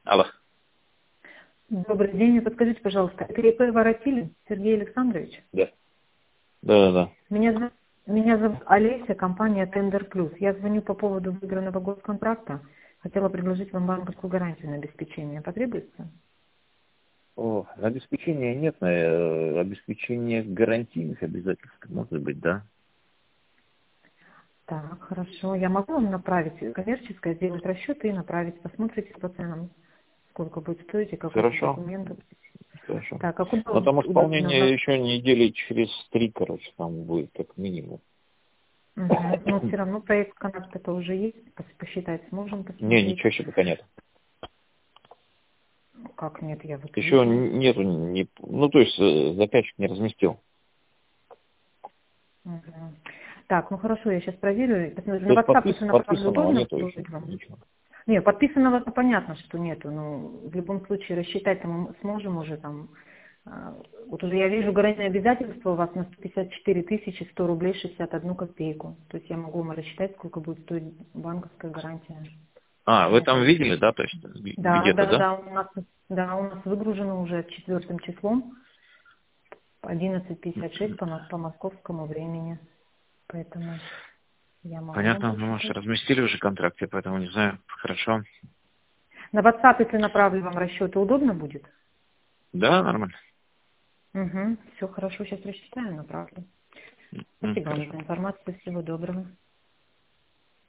Алло. Добрый день. Подскажите, пожалуйста, это ИП Воротилин Сергей Александрович? Да. Да. Меня зовут Олеся, компания Тендер Плюс. Я звоню по поводу выигранного госконтракта. Хотела предложить вам банковскую гарантию на обеспечение. Потребуется? О, обеспечения нет, обеспечение гарантийных обязательств, может быть, да. Так, хорошо. Я могу вам направить коммерческое, сделать расчеты и направить. Посмотрите по ценам, сколько будет стоить и какой Хорошо. документ. Хорошо. Так, как Но там исполнение удобно? еще недели через 3, там будет как минимум. Угу. Но все равно проект контракта уже есть. Посчитать сможем Не, посмотреть. ничего еще пока нет. Как нет, я вот Еще вижу. нету, то есть заказчик не разместил. Мгм. Так, ну хорошо, я сейчас проверю. Посмотрю. То На есть WhatsApp, если направлю, подписанного удобно нету еще. будет вам? Ничего. Не, подписанного это понятно, что нету. Но в любом случае рассчитать мы сможем уже там. Вот уже я вижу гарантийное обязательство у вас на 154 100 рублей 61 копейку. То есть я могу вам рассчитать, сколько будет стоить банковская гарантия. Вы На там это. видели, да, то есть Да, где-то, да? у нас выгружено уже 4 числом, 11:56 по московскому времени. Поэтому я могу вам Понятно, ну, может, посчитать. разместили уже контракт, я поэтому не знаю. Хорошо. На WhatsApp, если направлю вам расчеты, удобно будет? Да, нормально. Угу. Все хорошо, сейчас рассчитаю, направлю. Спасибо вам Хорошо. за информацию. Всего доброго.